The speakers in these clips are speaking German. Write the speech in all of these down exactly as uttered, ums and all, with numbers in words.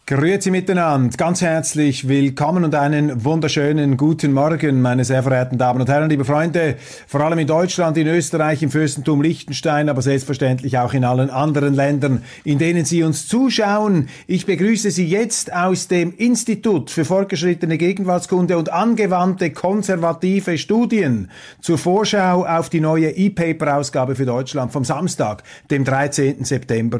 Grüezi miteinander, ganz herzlich willkommen und einen wunderschönen guten Morgen, meine sehr verehrten Damen und Herren, liebe Freunde, vor allem in Deutschland, in Österreich, im Fürstentum Liechtenstein, aber selbstverständlich auch in allen anderen Ländern, in denen Sie uns zuschauen. Ich begrüße Sie jetzt aus dem Institut für fortgeschrittene Gegenwartskunde und angewandte konservative Studien zur Vorschau auf die neue E-Paper-Ausgabe für Deutschland vom Samstag, dem dreizehnten September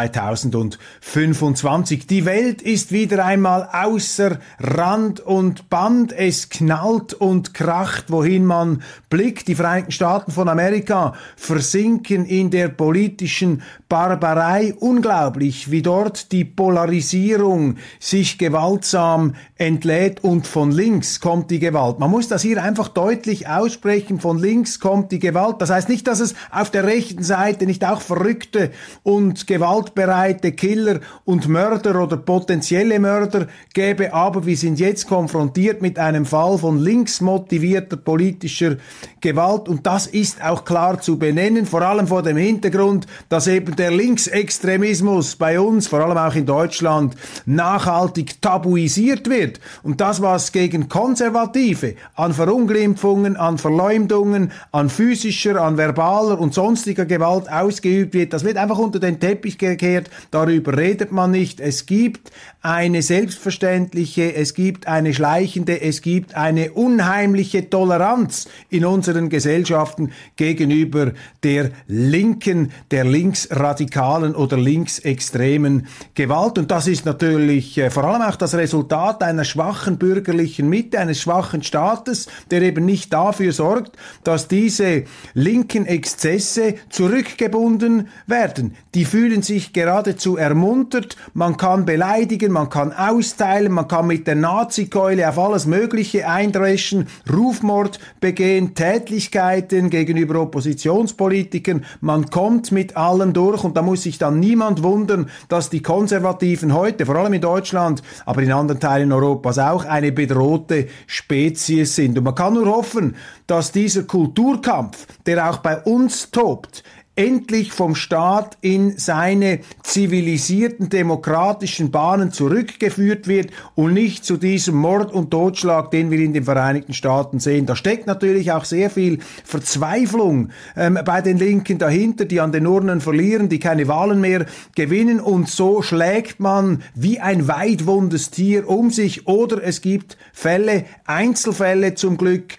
zweitausendfünfundzwanzig. Die Welt ist wieder einmal außer Rand und Band. Es knallt und kracht, wohin man blickt. Die Vereinigten Staaten von Amerika versinken in der politischen Barbarei. Unglaublich, wie dort die Polarisierung sich gewaltsam entlädt, und von links kommt die Gewalt. Man muss das hier einfach deutlich aussprechen. Von links kommt die Gewalt. Das heißt nicht, dass es auf der rechten Seite nicht auch verrückte und gewaltbereite Killer und Mörder oder potenzielle Mörder gäbe, aber wir sind jetzt konfrontiert mit einem Fall von links motivierter politischer Gewalt, und das ist auch klar zu benennen, vor allem vor dem Hintergrund, dass eben der Linksextremismus bei uns, vor allem auch in Deutschland, nachhaltig tabuisiert wird, und das, was gegen Konservative an Verunglimpfungen, an Verleumdungen, an physischer, an verbaler und sonstiger Gewalt ausgeübt wird, das wird einfach unter den Teppich gekehrt, darüber redet man nicht. Es gibt eine selbstverständliche, es gibt eine schleichende, es gibt eine unheimliche Toleranz in unseren Gesellschaften gegenüber der linken, der linksradikalen oder linksextremen Gewalt. Und das ist natürlich äh, vor allem auch das Resultat einer schwachen bürgerlichen Mitte, eines schwachen Staates, der eben nicht dafür sorgt, dass diese linken Exzesse zurückgebunden werden. Die fühlen sich geradezu ermuntert, man kann beleidigen, man kann austeilen, man kann mit der Nazikeule auf alles Mögliche eindreschen, Rufmord begehen, Tätlichkeiten gegenüber Oppositionspolitikern, man kommt mit allem durch, und da muss sich dann niemand wundern, dass die Konservativen heute, vor allem in Deutschland, aber in anderen Teilen Europas auch, eine bedrohte Spezies sind. Und man kann nur hoffen, dass dieser Kulturkampf, der auch bei uns tobt, endlich vom Staat in seine zivilisierten, demokratischen Bahnen zurückgeführt wird und nicht zu diesem Mord und Totschlag, den wir in den Vereinigten Staaten sehen. Da steckt natürlich auch sehr viel Verzweiflung ähm, bei den Linken dahinter, die an den Urnen verlieren, die keine Wahlen mehr gewinnen, und so schlägt man wie ein weidwundes Tier um sich. Oder es gibt Fälle, Einzelfälle zum Glück,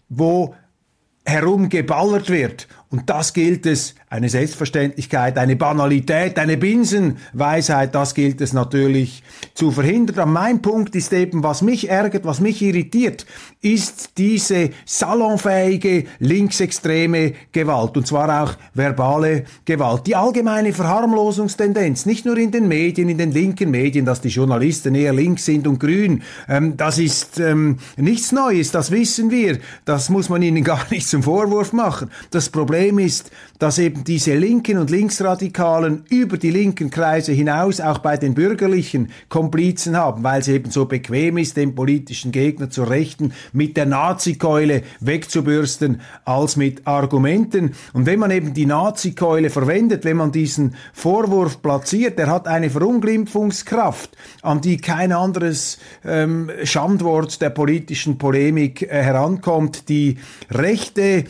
wo herumgeballert wird. Und das gilt es, eine Selbstverständlichkeit, eine Banalität, eine Binsenweisheit, das gilt es natürlich zu verhindern. Aber mein Punkt ist eben, was mich ärgert, was mich irritiert, ist diese salonfähige linksextreme Gewalt, und zwar auch verbale Gewalt. Die allgemeine Verharmlosungstendenz, nicht nur in den Medien, in den linken Medien, dass die Journalisten eher links sind und grün, ähm, das ist ähm, nichts Neues, das wissen wir, das muss man ihnen gar nicht zum Vorwurf machen. Das Problem ist, dass eben diese Linken und Linksradikalen über die linken Kreise hinaus auch bei den Bürgerlichen Komplizen haben, weil es eben so bequem ist, den politischen Gegner zur Rechten mit der Nazikeule wegzubürsten als mit Argumenten. Und wenn man eben die Nazikeule verwendet, wenn man diesen Vorwurf platziert, der hat eine Verunglimpfungskraft, an die kein anderes ähm, Schandwort der politischen Polemik äh, herankommt. Die rechte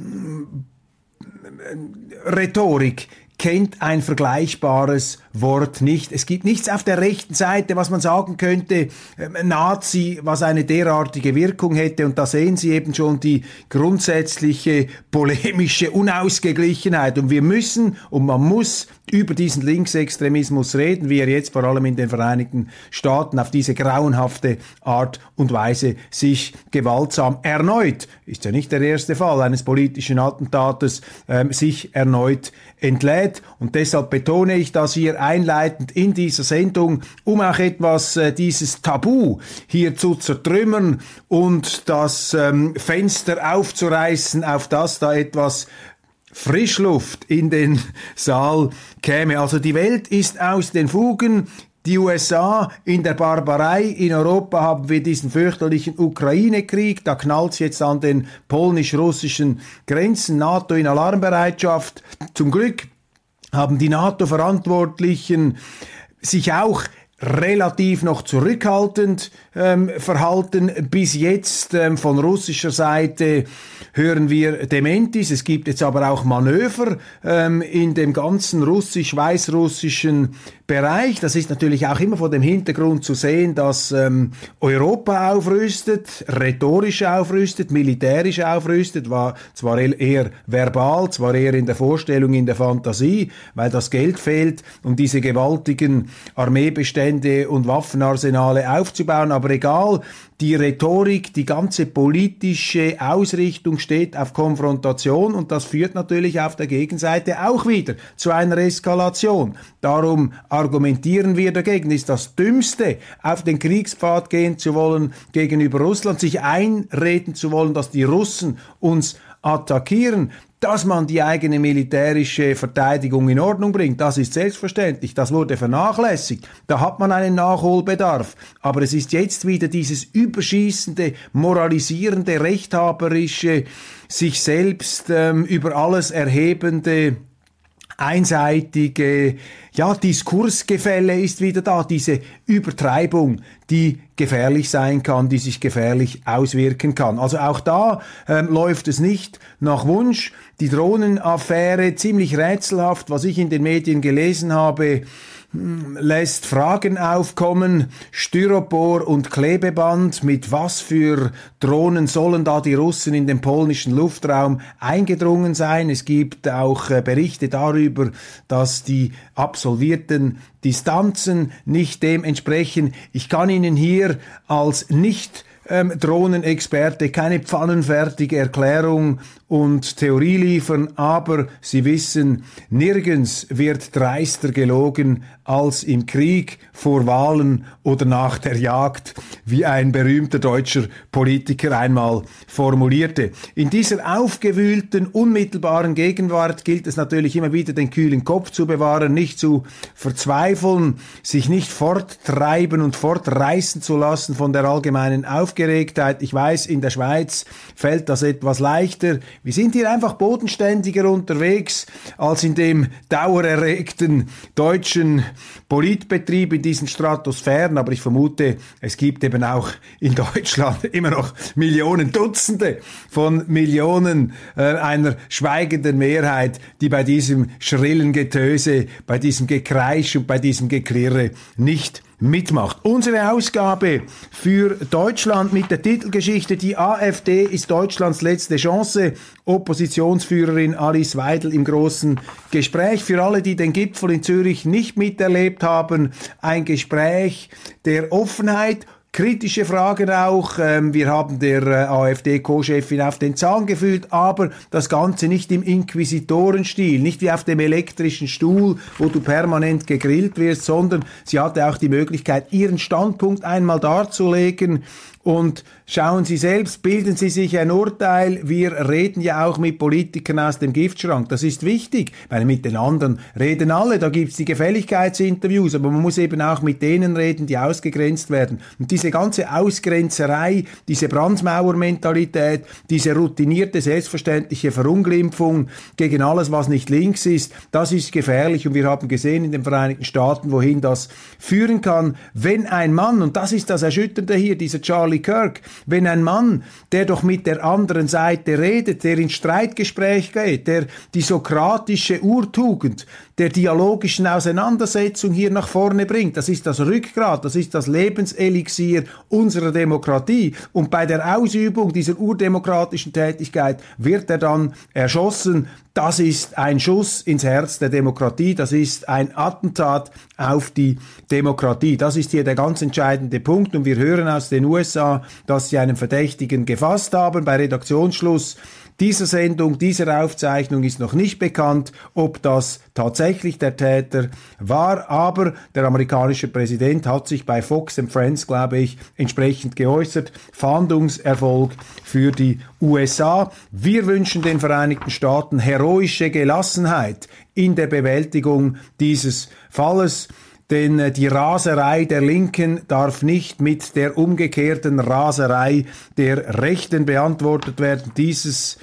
Rhetorik kennt ein vergleichbares Wort nicht. Es gibt nichts auf der rechten Seite, was man sagen könnte, äh, Nazi, was eine derartige Wirkung hätte. Und da sehen Sie eben schon die grundsätzliche polemische Unausgeglichenheit. Und wir müssen und man muss über diesen Linksextremismus reden, wie er jetzt vor allem in den Vereinigten Staaten auf diese grauenhafte Art und Weise sich gewaltsam erneut, ist ja nicht der erste Fall eines politischen Attentates, ähm, sich erneut entlädt. Und deshalb betone ich das hier einleitend in dieser Sendung, um auch etwas äh, dieses Tabu hier zu zertrümmern und das ähm, Fenster aufzureißen, auf das da etwas Frischluft in den Saal käme. Also die Welt ist aus den Fugen. Die U S A in der Barbarei, in Europa haben wir diesen fürchterlichen Ukraine-Krieg, da knallt es jetzt an den polnisch-russischen Grenzen, NATO in Alarmbereitschaft. Zum Glück haben die NATO-Verantwortlichen sich auch relativ noch zurückhaltend ähm, verhalten. Bis jetzt ähm, von russischer Seite hören wir Dementis. Es gibt jetzt aber auch Manöver ähm, in dem ganzen russisch-weißrussischen Bereich. Das ist natürlich auch immer vor dem Hintergrund zu sehen, dass ähm, Europa aufrüstet, rhetorisch aufrüstet, militärisch aufrüstet, war zwar eher verbal, zwar eher in der Vorstellung, in der Fantasie, weil das Geld fehlt, um diese gewaltigen Armeebestände und Waffenarsenale aufzubauen, aber egal, die Rhetorik, die ganze politische Ausrichtung steht auf Konfrontation und das führt natürlich auf der Gegenseite auch wieder zu einer Eskalation. Darum argumentieren wir dagegen. Ist das Dümmste, auf den Kriegspfad gehen zu wollen gegenüber Russland, sich einreden zu wollen, dass die Russen uns attackieren, dass man die eigene militärische Verteidigung in Ordnung bringt, das ist selbstverständlich. Das wurde vernachlässigt. Da hat man einen Nachholbedarf. Aber es ist jetzt wieder dieses überschießende, moralisierende, rechthaberische, sich selbst ähm, über alles erhebende, einseitige, ja, Diskursgefälle ist wieder da, diese Übertreibung, die gefährlich sein kann, die sich gefährlich auswirken kann. Also auch da ähm, läuft es nicht nach Wunsch. Die Drohnenaffäre, ziemlich rätselhaft, was ich in den Medien gelesen habe, lässt Fragen aufkommen, Styropor und Klebeband, mit was für Drohnen sollen da die Russen in den polnischen Luftraum eingedrungen sein? Es gibt auch äh, Berichte darüber, dass die absolvierten Distanzen nicht dem entsprechen. Ich kann Ihnen hier als nicht ähm, Drohnenexperte keine pfannenfertige Erklärung und Theorie liefern, aber Sie wissen, nirgends wird dreister gelogen als im Krieg, vor Wahlen oder nach der Jagd, wie ein berühmter deutscher Politiker einmal formulierte. In dieser aufgewühlten, unmittelbaren Gegenwart gilt es natürlich immer wieder, den kühlen Kopf zu bewahren, nicht zu verzweifeln, sich nicht forttreiben und fortreißen zu lassen von der allgemeinen Aufgeregtheit. Ich weiß, in der Schweiz fällt das etwas leichter. Wir sind hier einfach bodenständiger unterwegs als in dem dauererregten deutschen Politbetrieb in diesen Stratosphären, aber ich vermute, es gibt eben auch in Deutschland immer noch Millionen, Dutzende von Millionen äh, einer schweigenden Mehrheit, die bei diesem schrillen Getöse, bei diesem Gekreisch und bei diesem Geklirre nicht mitmacht. Unsere Ausgabe für Deutschland mit der Titelgeschichte: Die AfD ist Deutschlands letzte Chance. Oppositionsführerin Alice Weidel im großen Gespräch. Für alle, die den Gipfel in Zürich nicht miterlebt haben, ein Gespräch der Offenheit, kritische Fragen auch. Ähm, wir haben der äh, AfD-Co-Chefin auf den Zahn gefühlt, aber das Ganze nicht im Inquisitoren-Stil, nicht wie auf dem elektrischen Stuhl, wo du permanent gegrillt wirst, sondern sie hatte auch die Möglichkeit, ihren Standpunkt einmal darzulegen. Und schauen Sie selbst, bilden Sie sich ein Urteil. Wir reden ja auch mit Politikern aus dem Giftschrank. Das ist wichtig, weil mit den anderen reden alle. Da gibt's die Gefälligkeitsinterviews, aber man muss eben auch mit denen reden, die ausgegrenzt werden. Und diese ganze Ausgrenzerei, diese Brandmauer-Mentalität, diese routinierte, selbstverständliche Verunglimpfung gegen alles, was nicht links ist, das ist gefährlich. Und wir haben gesehen in den Vereinigten Staaten, wohin das führen kann, wenn ein Mann, und das ist das Erschütternde hier, dieser Charlie Kirk, wenn ein Mann, der doch mit der anderen Seite redet, der ins Streitgespräch geht, der die sokratische Urtugend der dialogischen Auseinandersetzung hier nach vorne bringt, das ist das Rückgrat, das ist das Lebenselixier unserer Demokratie. Und bei der Ausübung dieser urdemokratischen Tätigkeit wird er dann erschossen. Das ist ein Schuss ins Herz der Demokratie, das ist ein Attentat auf die Demokratie. Das ist hier der ganz entscheidende Punkt. Und wir hören aus den U S A, dass sie einen Verdächtigen gefasst haben. Bei Redaktionsschluss dieser Sendung, dieser Aufzeichnung ist noch nicht bekannt, ob das tatsächlich der Täter war, aber der amerikanische Präsident hat sich bei Fox and Friends, glaube ich, entsprechend geäußert. Fahndungserfolg für die U S A. Wir wünschen den Vereinigten Staaten heroische Gelassenheit in der Bewältigung dieses Falles. Denn die Raserei der Linken darf nicht mit der umgekehrten Raserei der Rechten beantwortet werden. Dieses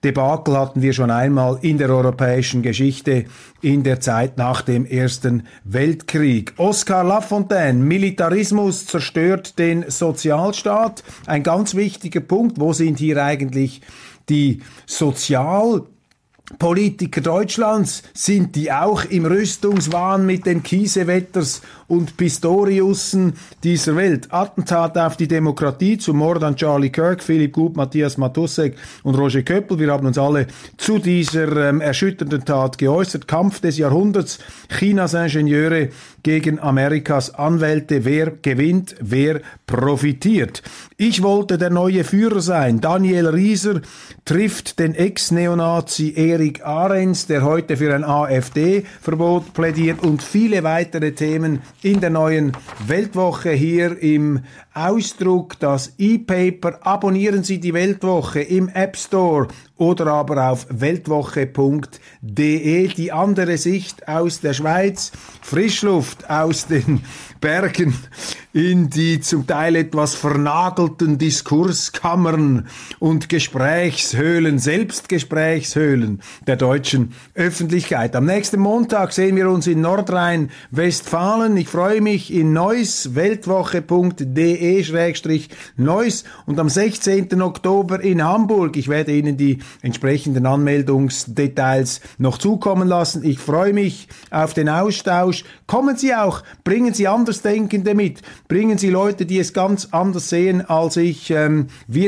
Debakel hatten wir schon einmal in der europäischen Geschichte in der Zeit nach dem Ersten Weltkrieg. Oscar Lafontaine, Militarismus zerstört den Sozialstaat. Ein ganz wichtiger Punkt. Wo sind hier eigentlich die Sozial- Politiker Deutschlands? Sind die auch im Rüstungswahn mit den Kiesewetters und Pistoriussen dieser Welt? Attentat auf die Demokratie, zum Mord an Charlie Kirk, Philipp Gut, Matthias Matussek und Roger Köppel. Wir haben uns alle zu dieser ähm, erschütternden Tat geäußert. Kampf des Jahrhunderts, Chinas Ingenieure gegen Amerikas Anwälte. Wer gewinnt, wer profitiert? Ich wollte der neue Führer sein. Daniel Rieser trifft den Ex-Neonazi Erik Ahrens, der heute für ein AfD-Verbot plädiert, und viele weitere Themen in der neuen Weltwoche hier im Ausdruck, das E-Paper. Abonnieren Sie die Weltwoche im App Store oder aber auf weltwoche punkt de. Die andere Sicht aus der Schweiz, Frischluft aus den Bergen in die zum Teil etwas vernagelten Diskurskammern und Gesprächshöhlen, Selbstgesprächshöhlen der deutschen Öffentlichkeit. Am nächsten Montag sehen wir uns in Nordrhein-Westfalen. Ich freue mich in Neuss, weltwoche punkt de schrägstrich Neuss, und am sechzehnten Oktober in Hamburg. Ich werde Ihnen die entsprechenden Anmeldungsdetails noch zukommen lassen. Ich freue mich auf den Austausch. Kommen Sie auch, bringen Sie Andersdenkende mit, bringen Sie Leute, die es ganz anders sehen als ich. Ähm, wir,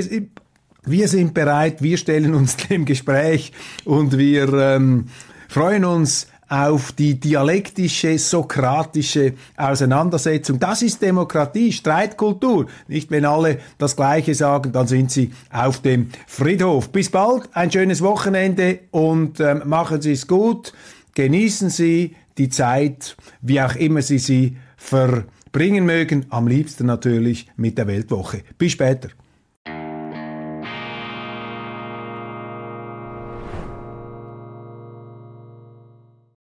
wir sind bereit, wir stellen uns dem Gespräch und wir ähm, freuen uns auf die dialektische, sokratische Auseinandersetzung. Das ist Demokratie, Streitkultur. Nicht, wenn alle das Gleiche sagen, dann sind sie auf dem Friedhof. Bis bald, ein schönes Wochenende und ähm, machen Sie es gut. Genießen Sie die Zeit, wie auch immer Sie sie verbringen mögen. Am liebsten natürlich mit der Weltwoche. Bis später.